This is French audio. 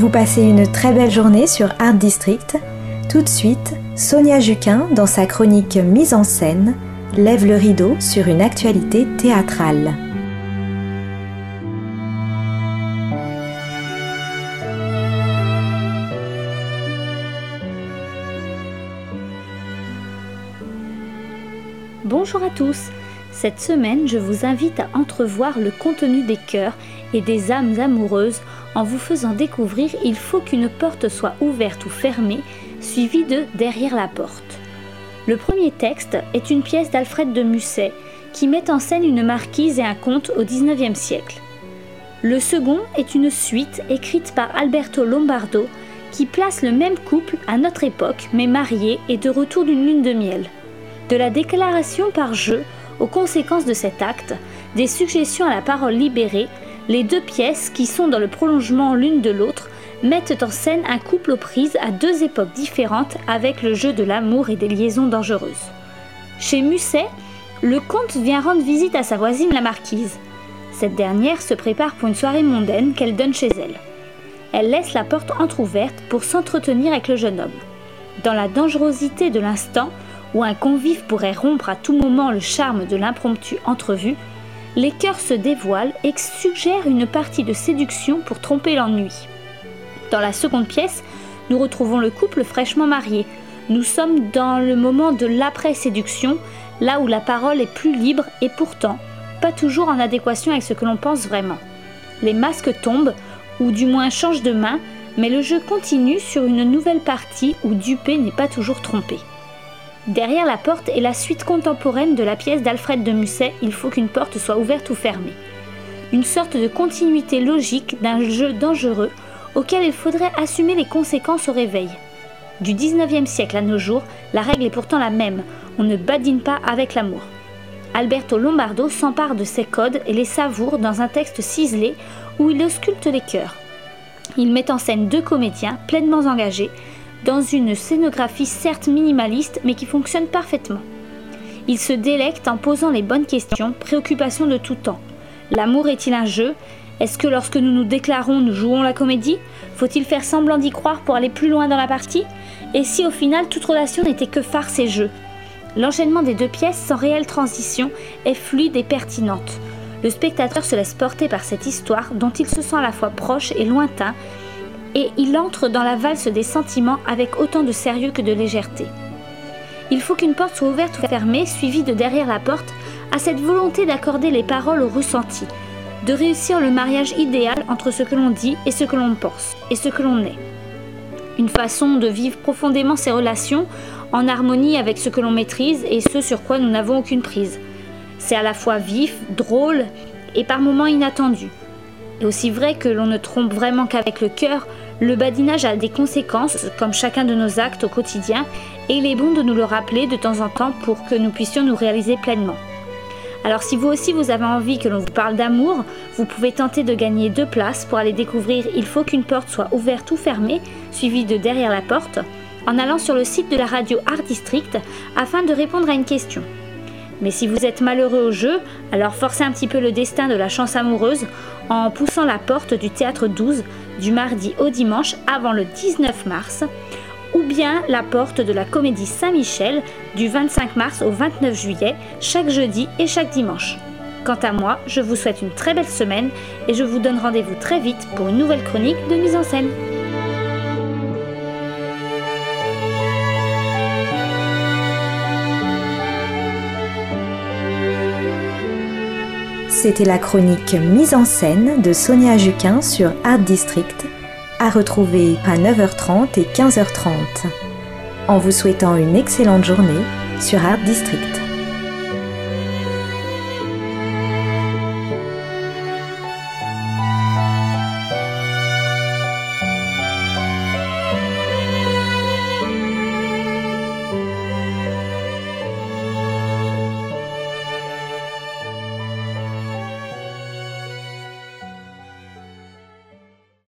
vous passez une très belle journée sur Art District. Tout de suite, Sonia Juquin, dans sa chronique Mise en scène, lève le rideau sur une actualité théâtrale. Bonjour à tous. Cette semaine, je vous invite à entrevoir le contenu des cœurs et des âmes amoureuses en vous faisant découvrir « Il faut qu'une porte soit ouverte ou fermée » suivi de « Derrière la porte ». Le premier texte est une pièce d'Alfred de Musset qui met en scène une marquise et un comte au XIXe siècle. Le second est une suite écrite par Alberto Lombardo qui place le même couple à notre époque mais marié et de retour d'une lune de miel. De la déclaration par jeu aux conséquences de cet acte, des suggestions à la parole libérée, les deux pièces, qui sont dans le prolongement l'une de l'autre, mettent en scène un couple aux prises à deux époques différentes avec le jeu de l'amour et des liaisons dangereuses. Chez Musset, le comte vient rendre visite à sa voisine la marquise. Cette dernière se prépare pour une soirée mondaine qu'elle donne chez elle. Elle laisse la porte entr'ouverte pour s'entretenir avec le jeune homme. Dans la dangerosité de l'instant, où un convive pourrait rompre à tout moment le charme de l'impromptue entrevue, les cœurs se dévoilent et suggèrent une partie de séduction pour tromper l'ennui. Dans la seconde pièce, nous retrouvons le couple fraîchement marié. Nous sommes dans le moment de l'après-séduction, là où la parole est plus libre et pourtant pas toujours en adéquation avec ce que l'on pense vraiment. Les masques tombent, ou du moins changent de main, mais le jeu continue sur une nouvelle partie où dupé n'est pas toujours trompé. Derrière la porte est la suite contemporaine de la pièce d'Alfred de Musset « Il faut qu'une porte soit ouverte ou fermée ». Une sorte de continuité logique d'un jeu dangereux auquel il faudrait assumer les conséquences au réveil. Du XIXe siècle à nos jours, la règle est pourtant la même, on ne badine pas avec l'amour. Alberto Lombardo s'empare de ces codes et les savoure dans un texte ciselé où il ausculte les cœurs. Il met en scène deux comédiens pleinement engagés, dans une scénographie certes minimaliste mais qui fonctionne parfaitement. Il se délecte en posant les bonnes questions, préoccupations de tout temps. L'amour est-il un jeu ? Est-ce que lorsque nous nous déclarons, nous jouons la comédie ? Faut-il faire semblant d'y croire pour aller plus loin dans la partie ? Et si au final toute relation n'était que farce et jeu ? L'enchaînement des deux pièces sans réelle transition est fluide et pertinente. Le spectateur se laisse porter par cette histoire dont il se sent à la fois proche et lointain, et il entre dans la valse des sentiments avec autant de sérieux que de légèreté. Il faut qu'une porte soit ouverte ou fermée, suivie de derrière la porte, à cette volonté d'accorder les paroles au ressenti, de réussir le mariage idéal entre ce que l'on dit et ce que l'on pense, et ce que l'on est. Une façon de vivre profondément ces relations, en harmonie avec ce que l'on maîtrise et ce sur quoi nous n'avons aucune prise. C'est à la fois vif, drôle et par moments inattendu. Et aussi vrai que l'on ne trompe vraiment qu'avec le cœur, le badinage a des conséquences, comme chacun de nos actes au quotidien, et il est bon de nous le rappeler de temps en temps pour que nous puissions nous réaliser pleinement. Alors si vous aussi vous avez envie que l'on vous parle d'amour, vous pouvez tenter de gagner 2 places pour aller découvrir « Il faut qu'une porte soit ouverte ou fermée », suivi de « Derrière la porte », en allant sur le site de la radio Art District afin de répondre à une question. Mais si vous êtes malheureux au jeu, alors forcez un petit peu le destin de la chance amoureuse en poussant la porte du Théâtre 12 du mardi au dimanche avant le 19 mars, ou bien la porte de la Comédie Saint-Michel du 25 mars au 29 juillet, chaque jeudi et chaque dimanche. Quant à moi, je vous souhaite une très belle semaine et je vous donne rendez-vous très vite pour une nouvelle chronique de mise en scène. C'était la chronique Mise en scène de Sonia Juquin sur Art District, à retrouver à 9h30 et 15h30. En vous souhaitant une excellente journée sur Art District.